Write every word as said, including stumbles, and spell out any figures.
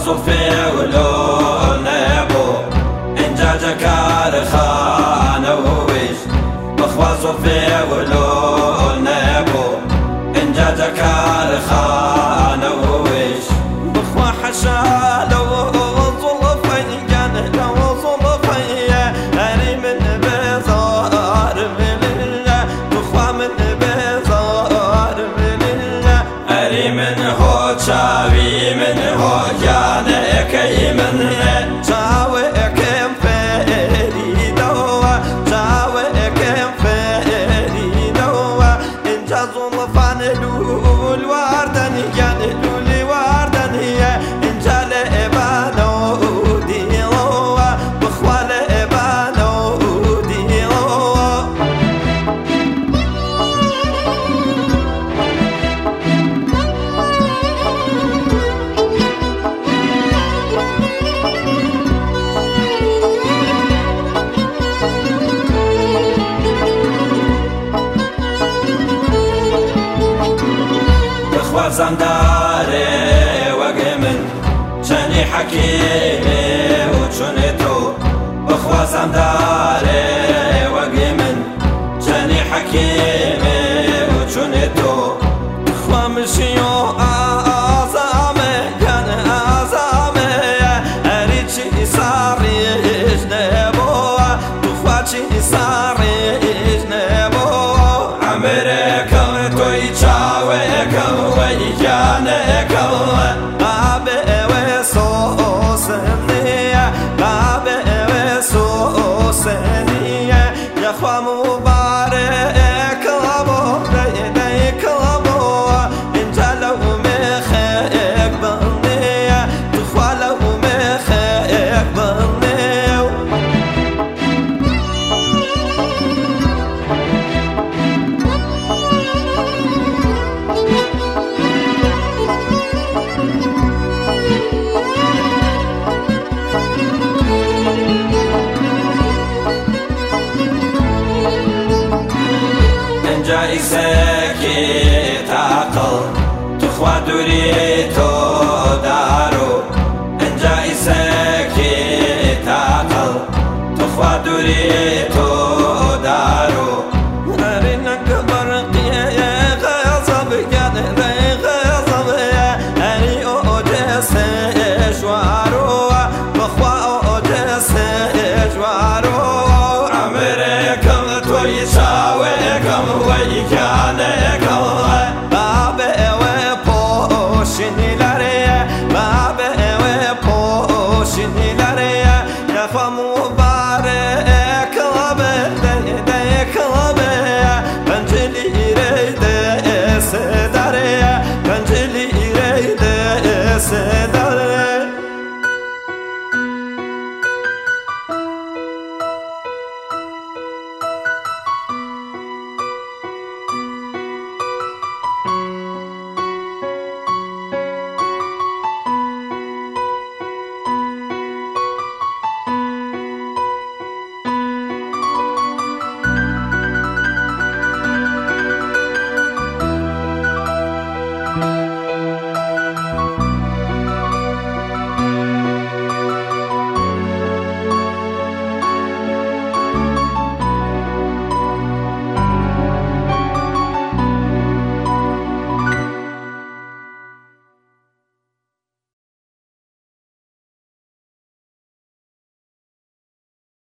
صوفي ولو نبو انجا جكار خانوش بخوا صوفي ولو نبو انجا جكار خانوش بخوا حشا لو ظلفي كان لو ظلفي هري من بزار بالله بخوا من بزار بالله هري من هو شاوي من هو جانك من شاوي كم فريدوا شاوي كم فريدوا إن جازوا فانلوا الوردن يانلوا الوردن إن جال إبانو ديروا بخوال إبانو ديروا زنداري وقمن شني حكيمي وشنتو بخوا زنداري وقمن شني حكيمي وشنتو بخوا مشيو آزامي كان آزامي أريد صاري جنبو بخوا شي صاري جنبو أمريكا توي تشاوي كوي جانك بابي وسوسني بابي وسوسني يا خوا مبارك لابو بيديك لابو انت لو مخيك بني تخوا لو مخيك بني جاي ساكت عقل تخوى دوريتو دارو ان جاي ساكت عقل تخوى دوريتو